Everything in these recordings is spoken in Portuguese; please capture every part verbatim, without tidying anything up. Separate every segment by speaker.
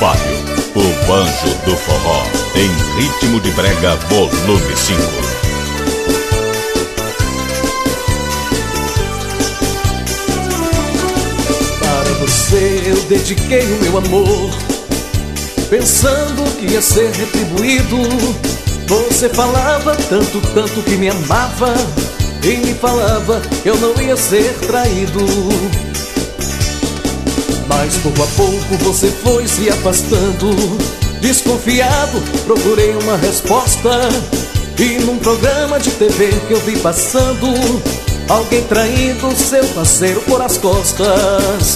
Speaker 1: Fábio, o anjo do forró, em Ritmo de Brega, volume cinco.
Speaker 2: Para você eu dediquei o meu amor, pensando que ia ser retribuído. Você falava tanto, tanto que me amava, e me falava que eu não ia ser traído. Mas pouco a pouco você foi se afastando. Desconfiado, procurei uma resposta, e num programa de T V que eu vi passando, alguém traindo seu parceiro por as costas.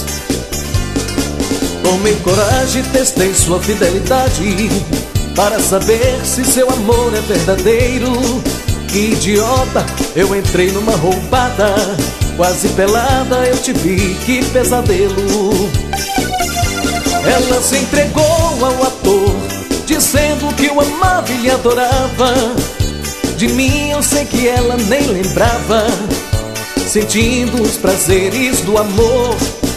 Speaker 2: Tomei coragem, testei sua fidelidade, para saber se seu amor é verdadeiro. Que idiota, eu entrei numa roubada, quase pelada eu te vi, que pesadelo. Ela se entregou ao ator, dizendo que o amava e lhe adorava. De mim eu sei que ela nem lembrava, sentindo os prazeres do amor.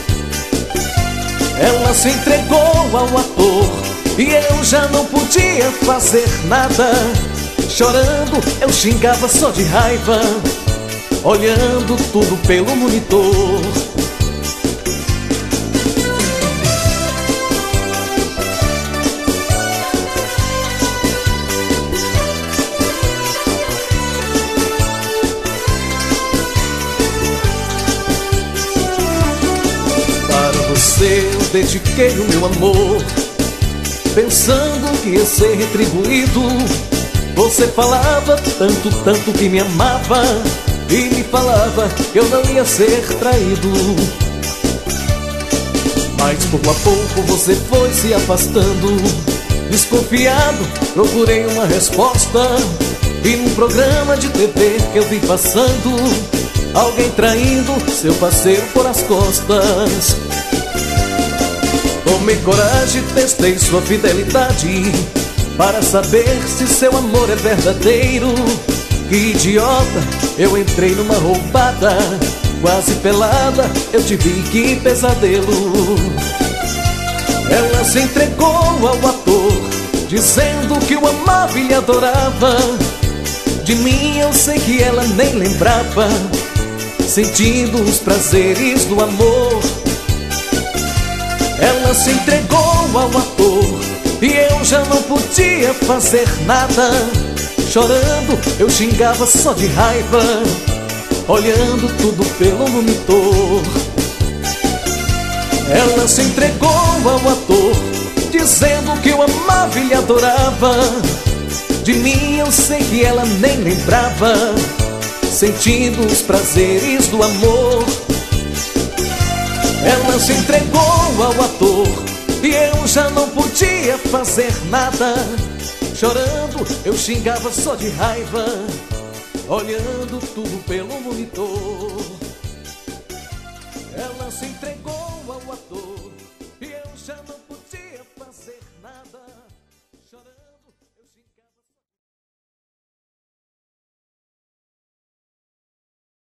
Speaker 2: Ela se entregou ao ator, e eu já não podia fazer nada. Chorando, eu xingava só de raiva, olhando tudo pelo monitor. Para você eu dediquei o meu amor, pensando que ia ser retribuído. Você falava tanto, tanto que me amava, e me falava que eu não ia ser traído. Mas pouco a pouco você foi se afastando. Desconfiado, procurei uma resposta, e num programa de T V que eu vi passando, alguém traindo seu parceiro por as costas. Tomei coragem, testei sua fidelidade, para saber se seu amor é verdadeiro. Que idiota, eu entrei numa roubada, quase pelada eu te vi, que pesadelo. Ela se entregou ao ator, dizendo que o amava e lhe adorava. De mim eu sei que ela nem lembrava, sentindo os prazeres do amor. Ela se entregou ao ator, e eu já não podia fazer nada. Chorando, eu xingava só de raiva, olhando tudo pelo monitor. Ela se entregou ao ator, dizendo que eu amava e lhe adorava. De mim eu sei que ela nem lembrava, sentindo os prazeres do amor. Ela se entregou ao ator, e eu já não podia fazer nada. Chorando, eu xingava só de raiva, olhando tudo pelo monitor. Ela se entregou ao ator.